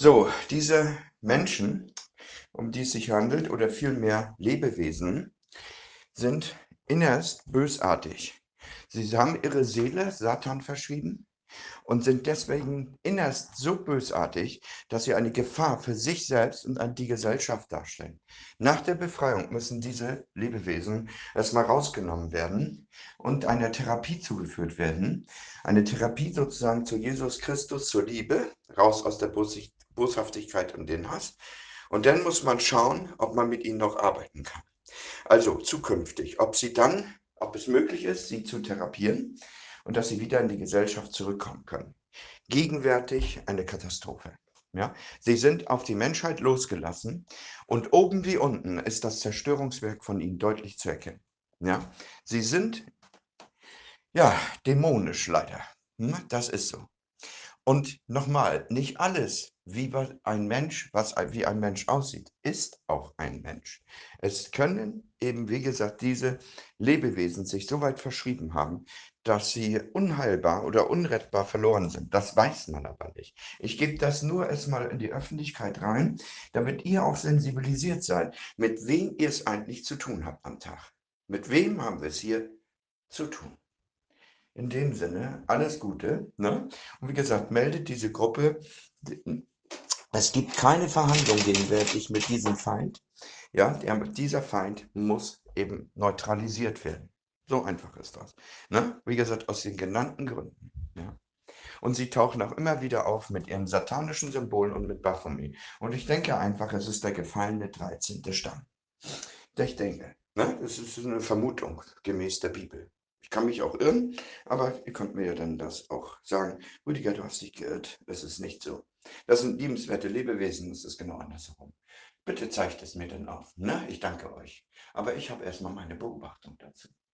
So, diese Menschen, um die es sich handelt, oder vielmehr Lebewesen, sind innerst bösartig. Sie haben ihre Seele Satan verschrieben und sind deswegen innerst so bösartig, dass sie eine Gefahr für sich selbst und an die Gesellschaft darstellen. Nach der Befreiung müssen diese Lebewesen erstmal rausgenommen werden und einer Therapie zugeführt werden. Eine Therapie sozusagen zu Jesus Christus, zur Liebe, raus aus der Boshaftigkeit und den Hass. Und dann muss man schauen, ob man mit ihnen noch arbeiten kann. Also zukünftig, ob es möglich ist, sie zu therapieren und dass sie wieder in die Gesellschaft zurückkommen können. Gegenwärtig eine Katastrophe. Ja, sie sind auf die Menschheit losgelassen und oben wie unten ist das Zerstörungswerk von ihnen deutlich zu erkennen. Ja, sie sind ja dämonisch leider. Das ist so. Und nochmal, nicht alles, wie ein Mensch aussieht, ist auch ein Mensch. Es können eben, wie gesagt, diese Lebewesen sich so weit verschrieben haben, dass sie unheilbar oder unrettbar verloren sind. Das weiß man aber nicht. Ich gebe das nur erstmal in die Öffentlichkeit rein, damit ihr auch sensibilisiert seid, mit wem ihr es eigentlich zu tun habt am Tag. Mit wem haben wir es hier zu tun? In dem Sinne, alles Gute, ne? Und wie gesagt, meldet diese Gruppe. Es gibt keine Verhandlung gegenwärtig mit diesem Feind. Ja, dieser Feind muss eben neutralisiert werden. So einfach ist das. Ne? Wie gesagt, aus den genannten Gründen. Ja. Und sie tauchen auch immer wieder auf mit ihren satanischen Symbolen und mit Baphomet. Und ich denke einfach, es ist der gefallene 13. Stamm. Ich denke, ne? Das ist eine Vermutung gemäß der Bibel. Ich kann mich auch irren, aber ihr könnt mir ja dann das auch sagen. Rüdiger, du hast dich geirrt. Es ist nicht so. Das sind liebenswerte Lebewesen, es ist genau andersherum. Bitte zeigt es mir dann auf. Ne? Ich danke euch. Aber ich habe erstmal meine Beobachtung dazu.